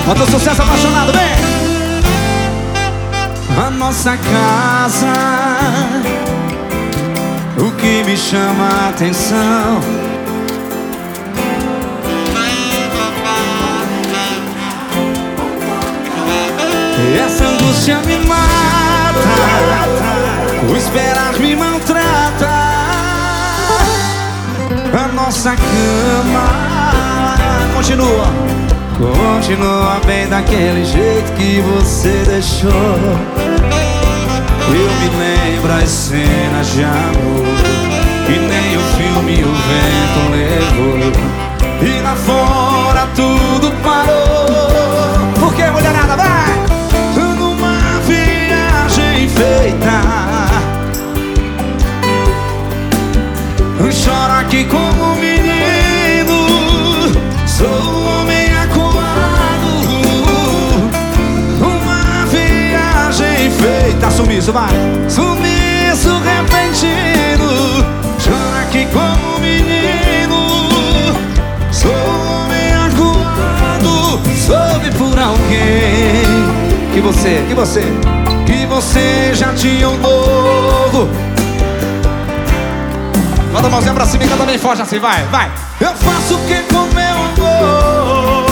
Bota o sucesso apaixonado, vem! A nossa casa, o que me chama a atenção, essa angústia me mata, o esperar me maltrata. A nossa cama continua bem daquele jeito que você deixou. Eu me lembro as cenas de amor que nem o filme o vento levou. E lá fora tudo parou. Por que, mulherada, vai? Numa viagem feita, eu choro aqui como um menino, sou um homem acuado. Uma viagem feita, sumiço, vai. Sumiço repentino, choro aqui como um menino, sou um homem acuado. Soube por alguém que você já tinha um novo. Bota a mãozinha pra cima e canta bem forte assim, vai, vai. Eu faço o que com meu amor?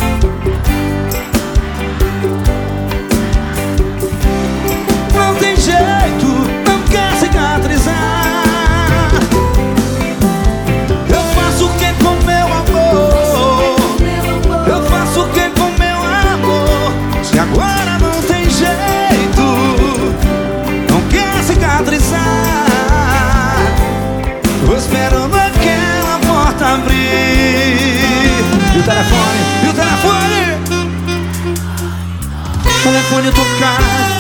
Não tem jeito, não quer cicatrizar. Eu faço o que com meu amor? Eu faço o que com meu amor? Se agora não tem jeito, não quer cicatrizar. Tô esperando aquela porta abrir. E o telefone, telefone tocar.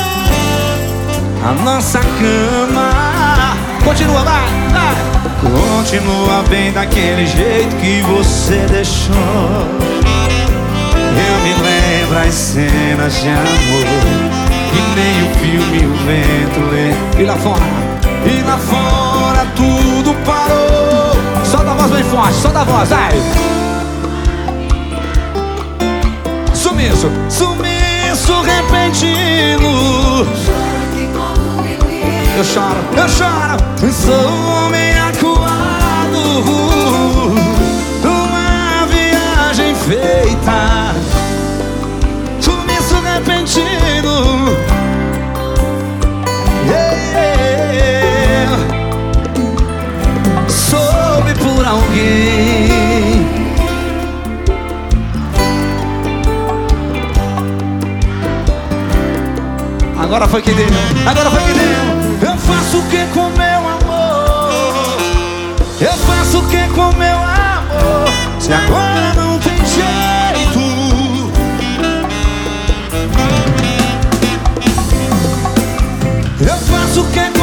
A nossa cama continua, vai, vai. Continua bem daquele jeito que você deixou. Eu me lembro as cenas de amor que nem o filme o vento lê. E lá fora tudo parou. Solta a voz bem forte, solta a voz, vai. Sumiço repentino, eu choro, sou um homem acuado. Uma viagem feita, sumiço repentino. Soube por alguém. Agora foi que deu. Eu faço o que com meu amor? Eu faço o que com meu amor? Se agora não tem jeito, eu faço o que